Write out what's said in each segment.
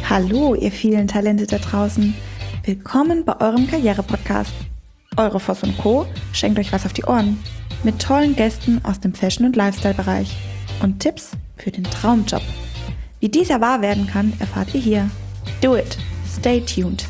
Hallo, ihr vielen Talente da draußen. Willkommen bei eurem Karriere-Podcast. Eure Voss & Co. schenkt euch was auf die Ohren. Mit tollen Gästen aus dem Fashion- und Lifestyle-Bereich. Und Tipps für den Traumjob. Wie dieser wahr werden kann, erfahrt ihr hier. Do it. Stay tuned.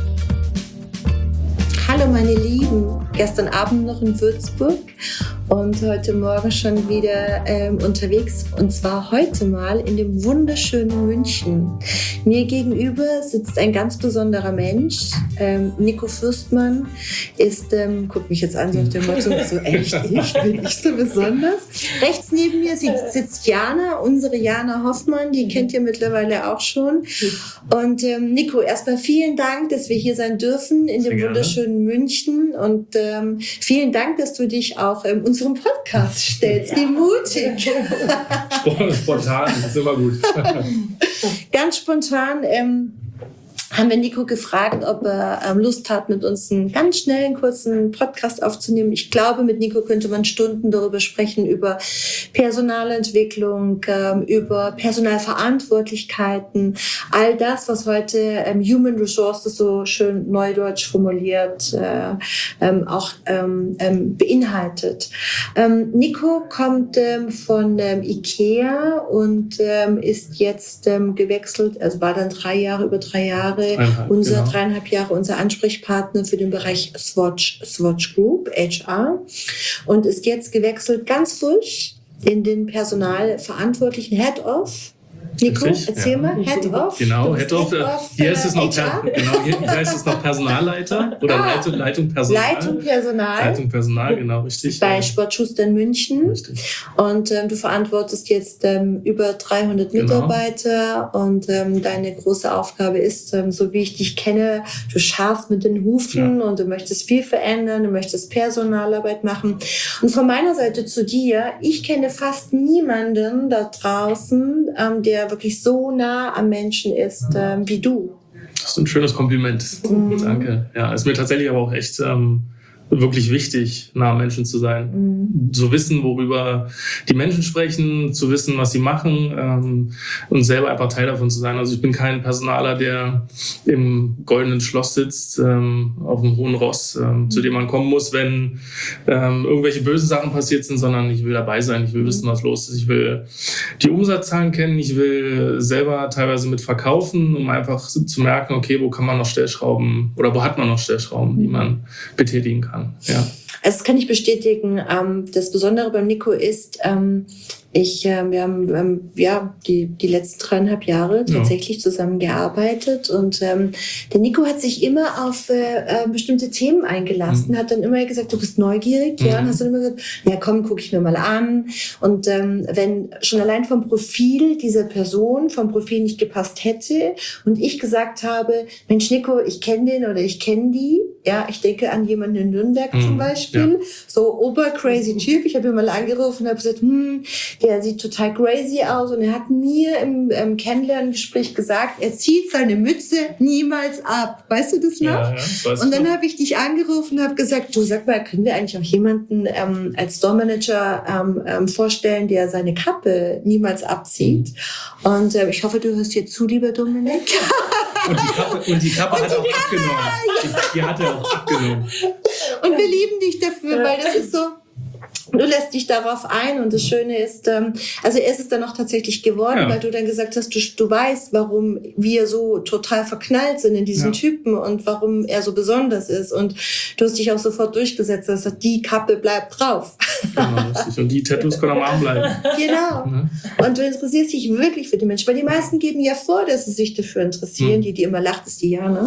Hallo meine Lieben, gestern Abend noch in Würzburg und heute Morgen schon wieder unterwegs, und zwar heute mal in dem wunderschönen München. Mir gegenüber sitzt ein ganz besonderer Mensch, Nico Fürstmann ist, guck mich jetzt an, so auf dem Motto, so echt, ich bin nicht so besonders. Rechts neben mir sitzt Jana, unsere Jana Hoffmann, die kennt ihr mittlerweile auch schon. Und Nico, erstmal vielen Dank, dass wir hier sein dürfen in dem wunderschönen München, und vielen Dank, dass du dich auch unserem Podcast stellst. Wie mutig! Spontan, das ist immer gut. Ganz spontan haben wir Nico gefragt, ob er Lust hat, mit uns einen ganz schnellen, kurzen Podcast aufzunehmen. Ich glaube, mit Nico könnte man Stunden darüber sprechen, über Personalentwicklung, über Personalverantwortlichkeiten, all das, was heute Human Resources so schön neudeutsch formuliert, auch beinhaltet. Nico kommt von IKEA und ist jetzt gewechselt, also war dann über drei Jahre dreieinhalb Jahre unser Ansprechpartner für den Bereich Swatch Group, HR, und ist jetzt gewechselt ganz frisch in den personalverantwortlichen Head-Off. Nico, erzähl mal, Head-Off. Genau, Head-Off. Hier heißt es noch, Personalleiter oder Leitung Personal. Leitung Personal, genau, richtig. Bei Sportschuster in München. Richtig. Und du verantwortest jetzt über 300 Mitarbeiter, und deine große Aufgabe ist, so wie ich dich kenne, du scharfst mit den Hufen und du möchtest viel verändern, du möchtest Personalarbeit machen. Und von meiner Seite zu dir, ich kenne fast niemanden da draußen, der wirklich so nah am Menschen ist wie du. Das ist ein schönes Kompliment. Danke. Ja, ist mir tatsächlich aber auch echt wirklich wichtig, nah am Menschen zu sein. Zu wissen, worüber die Menschen sprechen, zu wissen, was sie machen, und selber einfach Teil davon zu sein. Also ich bin kein Personaler, der im goldenen Schloss sitzt, auf einem hohen Ross, zu dem man kommen muss, wenn irgendwelche bösen Sachen passiert sind, sondern ich will dabei sein, ich will wissen, was los ist. Ich will die Umsatzzahlen kennen, ich will selber teilweise mit verkaufen, um einfach zu merken, okay, wo kann man noch Stellschrauben oder wo hat man noch Stellschrauben, die man betätigen kann. Ja. Also das kann ich bestätigen. Das Besondere beim Nico ist, wir haben die letzten 3,5 Jahre tatsächlich zusammengearbeitet, und der Nico hat sich immer auf bestimmte Themen eingelassen, hat dann immer gesagt, du bist neugierig, und hast dann immer gesagt, ja komm, guck ich mir mal an. Und wenn schon allein vom Profil dieser Person, vom Profil nicht gepasst hätte und ich gesagt habe, Mensch Nico, ich kenne den oder ich kenne die, ja, ich denke an jemanden in Nürnberg zum Beispiel, so obercrazy Typ, ich habe ihn mal angerufen und habe gesagt, der sieht total crazy aus, und er hat mir im Kennenlerngespräch gesagt, er zieht seine Mütze niemals ab. Weißt du das noch? Ja, das weiß und dann habe ich dich angerufen und habe gesagt, du, sag mal, können wir eigentlich auch jemanden als Store-Manager vorstellen, der seine Kappe niemals abzieht? Und ich hoffe, du hörst jetzt zu, lieber Dominik. Und die Kappe hat er auch abgenommen. Die hat er auch abgenommen. Und wir lieben dich dafür, weil das ist so, du lässt dich darauf ein, und das Schöne ist, also er ist es dann auch tatsächlich geworden, weil du dann gesagt hast, du weißt, warum wir so total verknallt sind in diesen Typen und warum er so besonders ist, und du hast dich auch sofort durchgesetzt, dass die Kappe bleibt drauf. Genau, richtig. Und die Tattoos können am Arm bleiben. Genau. Und du interessierst dich wirklich für die Menschen, weil die meisten geben ja vor, dass sie sich dafür interessieren, die immer lacht, ist die Jana.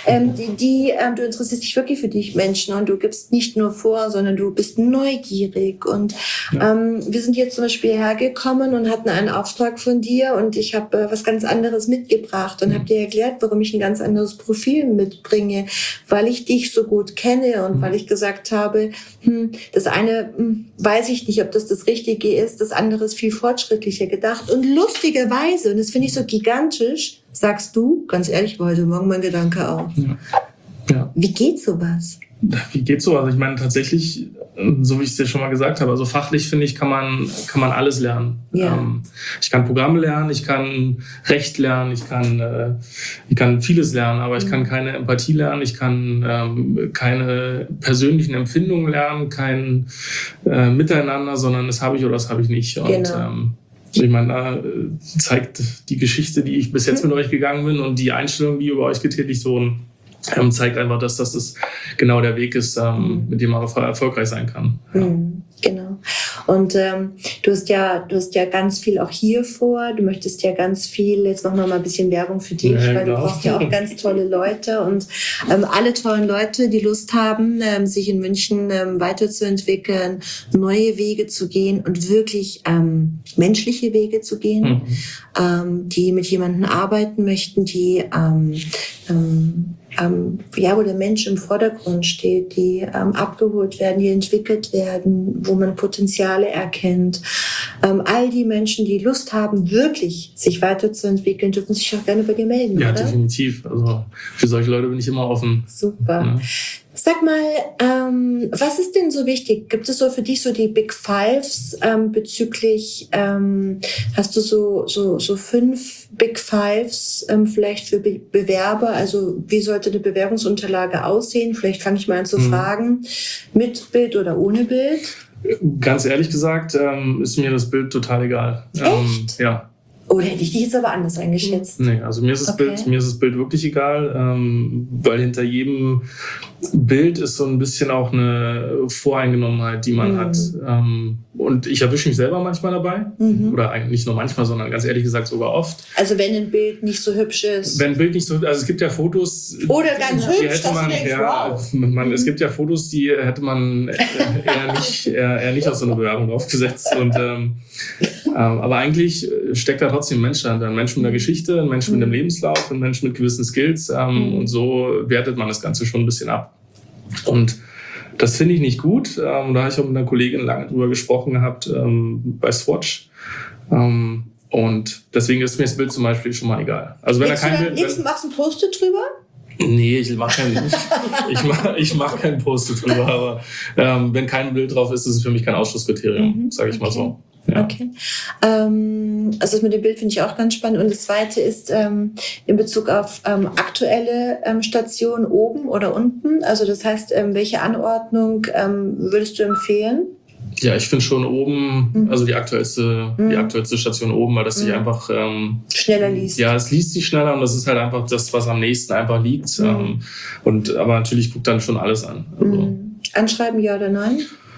Du interessierst dich wirklich für die Menschen, und du gibst nicht nur vor, sondern du bist neugierig. Und wir sind jetzt zum Beispiel hergekommen und hatten einen Auftrag von dir, und ich habe was ganz anderes mitgebracht und habe dir erklärt, warum ich ein ganz anderes Profil mitbringe, weil ich dich so gut kenne und weil ich gesagt habe, das eine weiß ich nicht, ob das Richtige ist, das andere ist viel fortschrittlicher gedacht, und lustigerweise, und das finde ich so gigantisch, sagst du, ganz ehrlich, war heute Morgen mein Gedanke auch. Ja. Wie geht sowas? Wie geht's so? Also ich meine tatsächlich, so wie ich es dir schon mal gesagt habe, also fachlich finde ich, kann man alles lernen. Ja. Ich kann Programme lernen, ich kann Recht lernen, ich kann vieles lernen, aber ich kann keine Empathie lernen, ich kann keine persönlichen Empfindungen lernen, kein Miteinander, sondern das habe ich oder das habe ich nicht. Und Genau. ich meine, da zeigt die Geschichte, die ich bis jetzt mit euch gegangen bin und die Einstellung, die über euch getätigt wurden, zeigt einfach, dass das genau der Weg ist, mit dem man erfolgreich sein kann. Ja. Genau. Und du hast ja ganz viel auch hier vor. Du möchtest ja ganz viel, jetzt machen wir mal ein bisschen Werbung für dich, weil du brauchst ja auch ganz tolle Leute und alle tollen Leute, die Lust haben, sich in München weiterzuentwickeln, neue Wege zu gehen und wirklich menschliche Wege zu gehen, die mit jemandem arbeiten möchten, die wo der Mensch im Vordergrund steht, die abgeholt werden, die entwickelt werden, wo man Potenziale erkennt. All die Menschen, die Lust haben, wirklich sich weiterzuentwickeln, dürfen sich auch gerne bei dir melden, ja, oder? Definitiv. Also für solche Leute bin ich immer offen. Super. Ja. Sag mal, was ist denn so wichtig? Gibt es so für dich so die Big Fives bezüglich, hast du so 5 Big Fives vielleicht für Bewerber? Also wie sollte eine Bewerbungsunterlage aussehen? Vielleicht fange ich mal an zu fragen, mit Bild oder ohne Bild? Ganz ehrlich gesagt, ist mir das Bild total egal. Echt? Ja. Oder hätte ich dich jetzt aber anders eingeschätzt? Nee, also mir ist das Bild wirklich egal, weil hinter jedem Bild ist so ein bisschen auch eine Voreingenommenheit, die man hat. Und ich erwische mich selber manchmal dabei. Oder eigentlich nicht nur manchmal, sondern ganz ehrlich gesagt sogar oft. Also wenn ein Bild nicht so hübsch ist. Wenn ein Bild nicht so hübsch ist, also es gibt ja Fotos. Oder ganz hübsch, dass man, du denkst, wow. Es gibt ja Fotos, die hätte man eher nicht auf so eine Bewerbung aufgesetzt. Und, aber eigentlich steckt da trotzdem ein Mensch dahinter. Ein Mensch mit einer Geschichte, ein Mensch mit einem Lebenslauf, ein Mensch mit gewissen Skills. Und so wertet man das Ganze schon ein bisschen ab. Und das finde ich nicht gut. Da habe ich auch mit einer Kollegin lange drüber gesprochen gehabt bei Swatch. Und deswegen ist mir das Bild zum Beispiel schon mal egal. Also wenn machst du ein Post-it drüber? Nee, ich mache kein Post-it drüber. Aber wenn kein Bild drauf ist, ist es für mich kein Ausschlusskriterium, sage ich mal so. Ja. Okay. Also das mit dem Bild finde ich auch ganz spannend. Und das Zweite ist in Bezug auf aktuelle Stationen oben oder unten. Also das heißt, welche Anordnung würdest du empfehlen? Ja, ich finde schon oben, also die aktuellste Station oben, weil das sich einfach schneller liest. Ja, es liest sich schneller und das ist halt einfach das, was am nächsten einfach liegt. Aber natürlich guckt dann schon alles an. Also. Anschreiben, ja oder nein?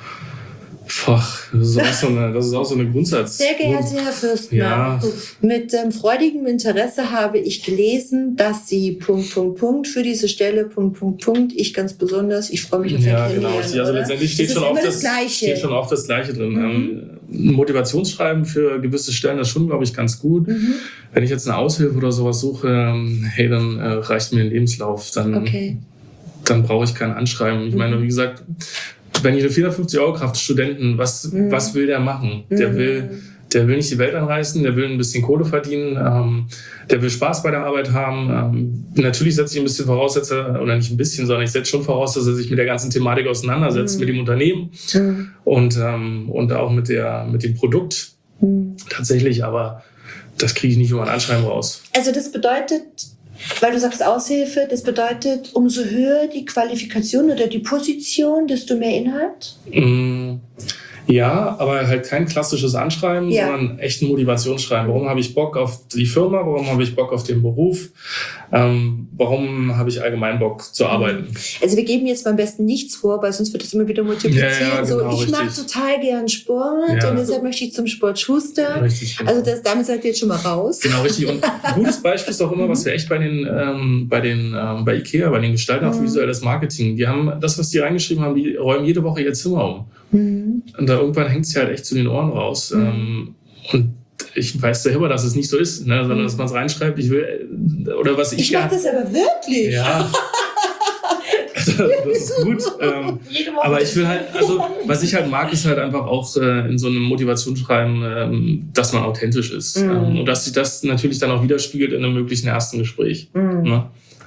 Das ist auch so eine Grundsatz. Sehr geehrter Herr Fürstner, ja. Mit freudigem Interesse habe ich gelesen, dass Sie ... für diese Stelle ... Ich ganz besonders, ich freue mich auf Ihr Kennenlernen. Ja, genau. Also letztendlich steht schon oft das Gleiche drin. Ein Motivationsschreiben für gewisse Stellen ist schon, glaube ich, ganz gut. Wenn ich jetzt eine Aushilfe oder sowas suche, dann reicht mir ein Lebenslauf. Dann brauche ich kein Anschreiben. Ich meine, wie gesagt, wenn ich eine 450-Euro-Kraft-Studenten, was will der machen? Der will nicht die Welt anreißen, der will ein bisschen Kohle verdienen, der will Spaß bei der Arbeit haben. Natürlich setze ich ein bisschen voraus, oder nicht ein bisschen, sondern ich setze schon voraus, dass er sich mit der ganzen Thematik auseinandersetzt, mit dem Unternehmen und auch mit dem Produkt tatsächlich, aber das kriege ich nicht über ein Anschreiben raus. Also das bedeutet, weil du sagst Aushilfe, das bedeutet, umso höher die Qualifikation oder die Position, desto mehr Inhalt? Ja, aber halt kein klassisches Anschreiben, sondern echt ein Motivationsschreiben. Warum habe ich Bock auf die Firma? Warum habe ich Bock auf den Beruf? Warum habe ich allgemein Bock zu arbeiten? Also wir geben jetzt beim besten nichts vor, weil sonst wird das immer wieder multipliziert. Ja, genau, ich mag total gern Sport und deshalb möchte ich zum Sport Schuster. Richtig, genau. Also damit seid ihr jetzt schon mal raus. Genau, richtig. Und ein gutes Beispiel ist auch immer, was wir echt bei IKEA, bei den Gestaltern für visuelles Marketing, die haben das, was die reingeschrieben haben, die räumen jede Woche ihr Zimmer um. Und da irgendwann hängt es halt echt zu den Ohren raus. Und ich weiß selber, dass es nicht so ist, ne? Sondern dass man es reinschreibt, ich mache das aber wirklich. Ja. Das ist gut. Aber ich will halt, also was ich halt mag, ist halt einfach auch in so einem Motivationsschreiben, dass man authentisch ist. Und dass sich das natürlich dann auch widerspiegelt in einem möglichen ersten Gespräch. Ne?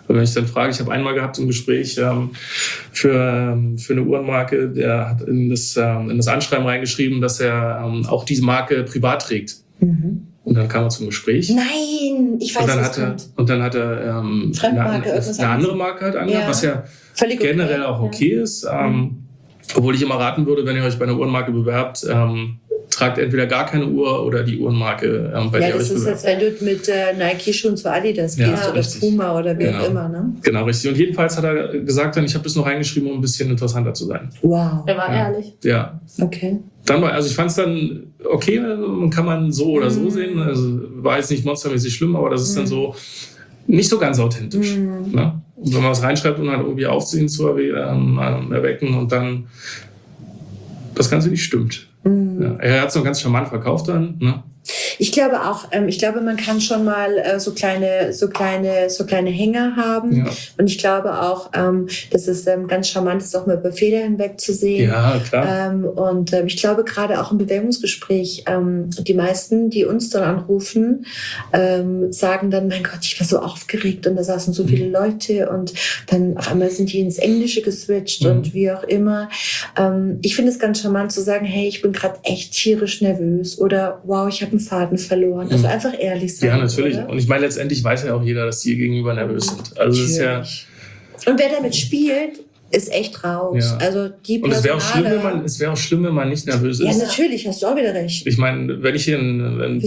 Und wenn ich dann frage, ich habe einmal gehabt ein Gespräch für eine Uhrenmarke, der hat in das Anschreiben reingeschrieben, dass er auch diese Marke privat trägt. Mhm. Und dann kam er zum Gespräch. Nein, ich weiß, was kommt. Und dann hat er eine andere Marke halt angehört, was ja völlig generell auch okay ist. Obwohl ich immer raten würde, wenn ihr euch bei einer Uhrenmarke bewerbt, tragt entweder gar keine Uhr oder die Uhrenmarke, bei der ihr euch bewerbt. Ja, das ist, als wenn du mit Nike-Schuhen zu Adidas gehst oder richtig. Puma oder wie auch immer. Ne? Genau, richtig. Und jedenfalls hat er gesagt, ich habe das noch reingeschrieben, um ein bisschen interessanter zu sein. Wow. Er war ehrlich. Ja. Okay. Also ich fand es dann okay, kann man so oder so sehen. Also war jetzt nicht monstermäßig schlimm, aber das ist dann so nicht so ganz authentisch. Ne? Und wenn man was reinschreibt und halt irgendwie Aufsehen zu erwecken und dann das Ganze nicht stimmt. Ja, er hat es noch ganz charmant verkauft dann. Ne? Ich glaube auch, man kann schon mal so kleine Hänger haben. Ja. Und ich glaube auch, dass es ganz charmant ist, auch mal über Fehler hinweg zu sehen. Ja, klar. Und ich glaube gerade auch im Bewerbungsgespräch, die meisten, die uns dann anrufen, sagen dann, mein Gott, ich war so aufgeregt und da saßen so viele Leute und dann auf einmal sind die ins Englische geswitcht und wie auch immer. Ich finde es ganz charmant zu sagen, hey, ich bin gerade echt tierisch nervös oder wow, ich habe einen Faden verloren. Also einfach ehrlich sein. Ja, natürlich. Oder? Und ich meine, letztendlich weiß ja auch jeder, dass die gegenüber nervös sind. Also es ist ja. Und wer damit spielt, ist echt raus. Ja. Also die und es wäre auch schlimm, wenn man nicht nervös ist. Ja, natürlich, hast du auch wieder recht. Ich meine, wenn ich hier einen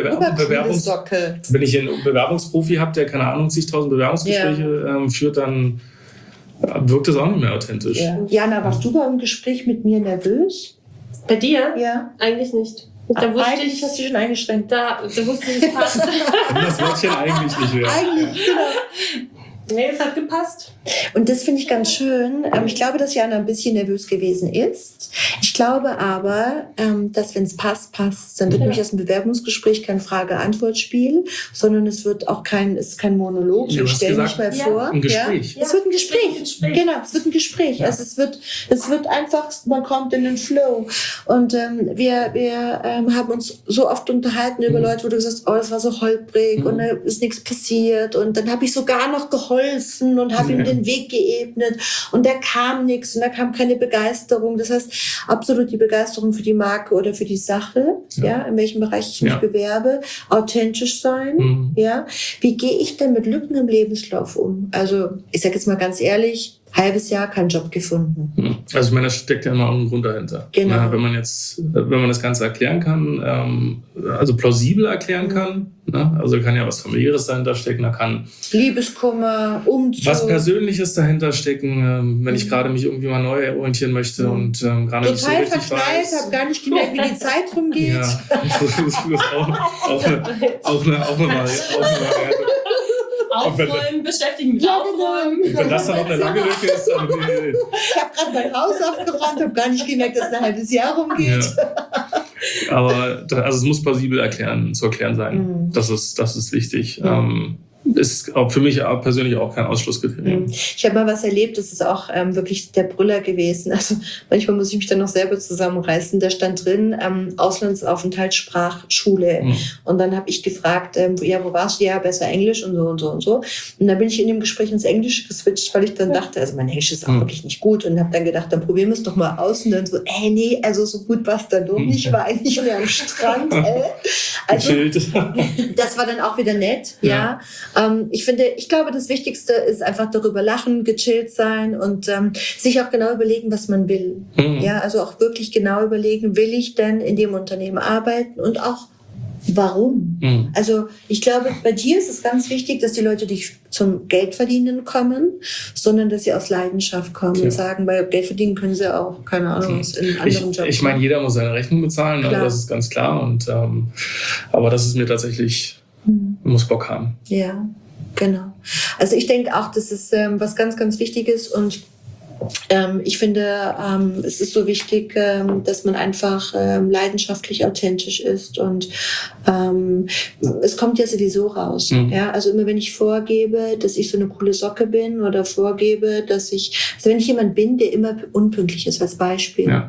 Bewerbungsprofi habe, der, keine Ahnung, zigtausend Bewerbungsgespräche führt, dann wirkt das auch nicht mehr authentisch. Ja. Jana, warst du beim Gespräch mit mir nervös? Bei dir? Ja. Eigentlich nicht. Da wusste ich, hast du schon eingeschränkt. Da wusste ich, es passt. Das Wörtchen eigentlich nicht mehr. Eigentlich, genau. Nee, es hat gepasst. Und das finde ich ganz schön. Ich glaube, dass Jana ein bisschen nervös gewesen ist. Ich glaube aber, dass wenn es passt, dann wird nämlich aus dem Bewerbungsgespräch kein Frage-Antwort-Spiel, sondern es wird auch kein Monolog. Ich stelle mich mal vor. Ein Gespräch. Ja. Es wird ein Gespräch. Genau, es wird ein Gespräch. Ja. Also es wird einfach, man kommt in den Flow. Und wir haben uns so oft unterhalten über Leute, wo du gesagt hast, oh, das war so holprig und da ist nichts passiert. Und dann habe ich sogar noch geholfen und habe ihm den Weg geebnet und da kam nichts und da kam keine Begeisterung. Das heißt, absolut die Begeisterung für die Marke oder für die Sache, in welchem Bereich ich mich bewerbe, authentisch sein, Wie gehe ich denn mit Lücken im Lebenslauf um? Also, ich sage jetzt mal ganz ehrlich, halbes Jahr keinen Job gefunden. Also ich meine, da steckt ja immer auch ein Grund dahinter. Genau. Na, wenn man das Ganze erklären kann, also plausibel erklären kann, also kann ja was Familiäres dahinter stecken, da kann Liebeskummer, Umzug. Was Persönliches dahinter stecken, wenn ich gerade mich irgendwie mal neu orientieren möchte und gerade nicht so richtig weiß. Total verknallt, habe gar nicht gemerkt, wie die Zeit rumgeht. Ja, das ist auch eine Variante. Aufräumen, beschäftigen mit Aufräumen. Wenn das dann noch eine lange Lücke ist, dann... Ich habe gerade mein Haus aufgeräumt, habe gar nicht gemerkt, dass ein halbes Jahr rumgeht. Ja. Aber es muss plausibel zu erklären sein. Das ist wichtig. Ist auch für mich persönlich auch kein Ausschlusskriterium. Ich habe mal was erlebt, das ist auch wirklich der Brüller gewesen. Also manchmal muss ich mich dann noch selber zusammenreißen. Da stand drin, Auslandsaufenthalt, Sprachschule. Und dann habe ich gefragt, wo warst du? Ja, besser Englisch und so und so und so. Und dann bin ich in dem Gespräch ins Englische geswitcht, weil ich dann dachte, also mein Englisch ist auch wirklich nicht gut. Und habe dann gedacht, dann probieren wir es doch mal aus. Und dann so, nee, also so gut war es dann doch nicht. Ich war eigentlich mehr am Strand. Also, das war dann auch wieder nett, ja. Ich glaube, das Wichtigste ist einfach darüber lachen, gechillt sein und sich auch genau überlegen, was man will. Ja, also auch wirklich genau überlegen, will ich denn in dem Unternehmen arbeiten und auch warum? Also ich glaube, bei dir ist es ganz wichtig, dass die Leute nicht zum Geldverdienen kommen, sondern dass sie aus Leidenschaft kommen und sagen, weil Geld verdienen können sie auch, keine Ahnung, in anderen Jobs. Ich meine, jeder muss seine Rechnung bezahlen, das ist ganz klar. Und aber das ist mir tatsächlich... muss Bock haben. Ja, genau. Also ich denke auch, das ist was ganz, ganz Wichtiges und ich finde, es ist so wichtig, dass man einfach leidenschaftlich authentisch ist und es kommt ja sowieso raus. Ja, also immer wenn ich vorgebe, dass ich so eine coole Socke bin oder vorgebe, also wenn ich jemand bin, der immer unpünktlich ist, als Beispiel,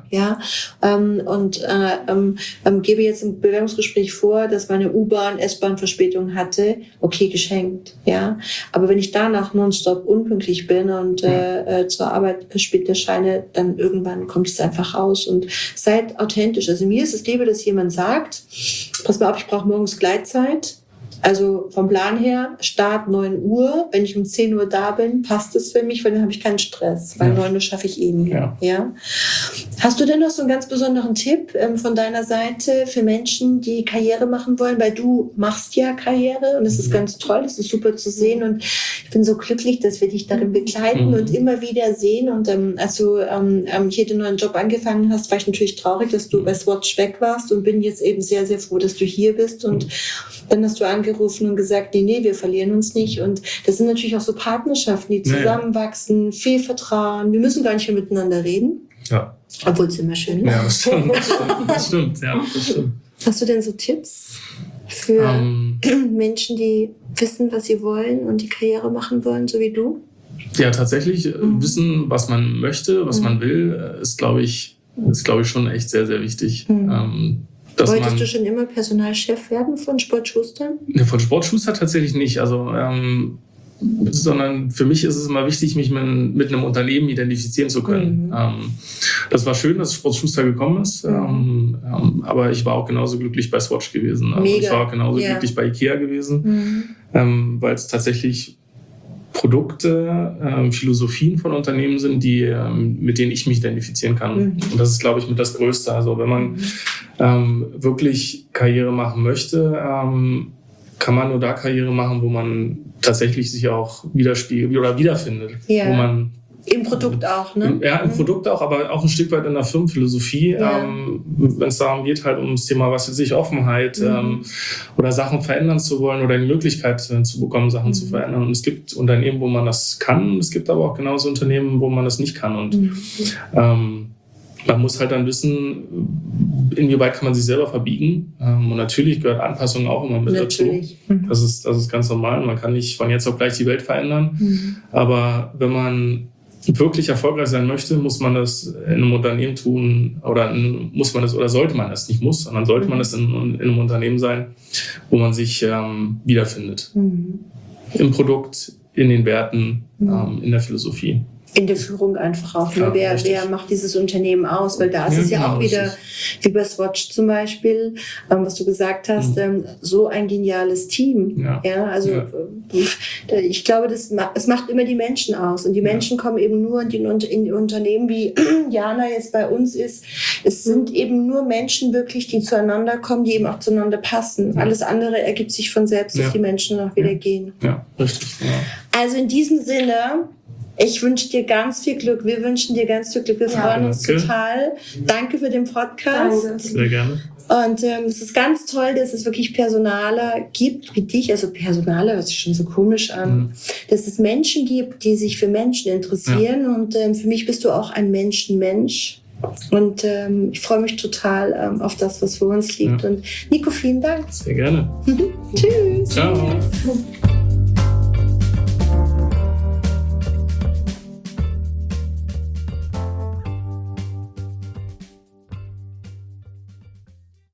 gebe jetzt im Bewerbungsgespräch vor, dass meine U-Bahn, S-Bahn-Verspätung hatte, okay, geschenkt, ja. Aber wenn ich danach nonstop unpünktlich bin und zur Arbeit spät erscheine, dann irgendwann kommt es einfach raus. Und seid authentisch. Also mir ist es lieber, dass jemand sagt, pass mal auf, ich brauche morgens Gleitzeit. Also vom Plan her, Start 9 Uhr. Wenn ich um 10 Uhr da bin, passt es für mich, weil dann habe ich keinen Stress. Weil 9 Uhr schaffe ich nie. Ja. Hast du denn noch so einen ganz besonderen Tipp von deiner Seite für Menschen, die Karriere machen wollen? Weil du machst ja Karriere und es ist ganz toll, es ist super zu sehen. Und ich bin so glücklich, dass wir dich darin begleiten und immer wieder sehen. Und als du hier den neuen Job angefangen hast, war ich natürlich traurig, dass du bei Swatch weg warst und bin jetzt eben sehr, sehr froh, dass du hier bist. Und dann hast du angerufen und gesagt, nee, wir verlieren uns nicht. Und das sind natürlich auch so Partnerschaften, die zusammenwachsen, viel Vertrauen. Wir müssen gar nicht mehr miteinander reden. Ja. Obwohl es immer schön ist. Ja, das stimmt. Das stimmt. Hast du denn so Tipps für Menschen, die wissen, was sie wollen und die Karriere machen wollen, so wie du? Ja, tatsächlich wissen, was man möchte, was man will, ist, glaube ich, schon echt sehr, sehr wichtig. Wolltest du schon immer Personalchef werden von Sport Schuster? Ne, von Sport Schuster tatsächlich nicht. Also, sondern für mich ist es immer wichtig, mich mit einem Unternehmen identifizieren zu können. Das war schön, dass Sport Schuster gekommen ist, aber ich war auch genauso glücklich bei Swatch gewesen. Ich war auch genauso glücklich bei IKEA gewesen, weil es tatsächlich Produkte, Philosophien von Unternehmen sind, mit denen ich mich identifizieren kann. Und das ist, glaube ich, mit das Größte. Also wenn man wirklich Karriere machen möchte, kann man nur da Karriere machen, wo man tatsächlich sich auch widerspiegelt oder wiederfindet. Ja. Wo man im Produkt auch, ne? Ja, im Produkt auch, aber auch ein Stück weit in der Firmenphilosophie. Wenn es darum geht, halt ums Thema, was weiß ich, Offenheit oder Sachen verändern zu wollen oder die Möglichkeit zu bekommen, Sachen zu verändern. Und es gibt Unternehmen, wo man das kann. Es gibt aber auch genauso Unternehmen, wo man das nicht kann. Und man muss halt dann wissen, inwieweit kann man sich selber verbiegen. Und natürlich gehört Anpassung auch immer mit dazu. Das ist ganz normal. Man kann nicht von jetzt auf gleich die Welt verändern. Aber wenn man wirklich erfolgreich sein möchte, muss man das in einem Unternehmen tun oder sollte man das, nicht muss, sondern sollte man das in einem Unternehmen sein, wo man sich wiederfindet. Im Produkt, in den Werten, in der Philosophie. In der Führung einfach auch. Ne? Wer macht dieses Unternehmen aus? Weil da ist es ja auch wieder, wie bei Swatch zum Beispiel, was du gesagt hast, so ein geniales Team. Ich glaube, es macht immer die Menschen aus. Und die Menschen kommen eben nur in die Unternehmen, wie Jana jetzt bei uns ist. Es sind eben nur Menschen wirklich, die zueinander kommen, die eben auch zueinander passen. Alles andere ergibt sich von selbst, dass die Menschen auch wieder gehen. Ja, richtig. Ja. Also in diesem Sinne, ich wünsche dir ganz viel Glück. Wir wünschen dir ganz viel Glück. Wir freuen uns total. Danke für den Podcast. Danke. Sehr gerne. Und es ist ganz toll, dass es wirklich Personaler gibt wie dich. Also Personaler hört sich schon so komisch an. Dass es Menschen gibt, die sich für Menschen interessieren. Und für mich bist du auch ein Mensch. Und ich freue mich total auf das, was vor uns liegt. Und Nico, vielen Dank. Sehr gerne. Tschüss. Ciao.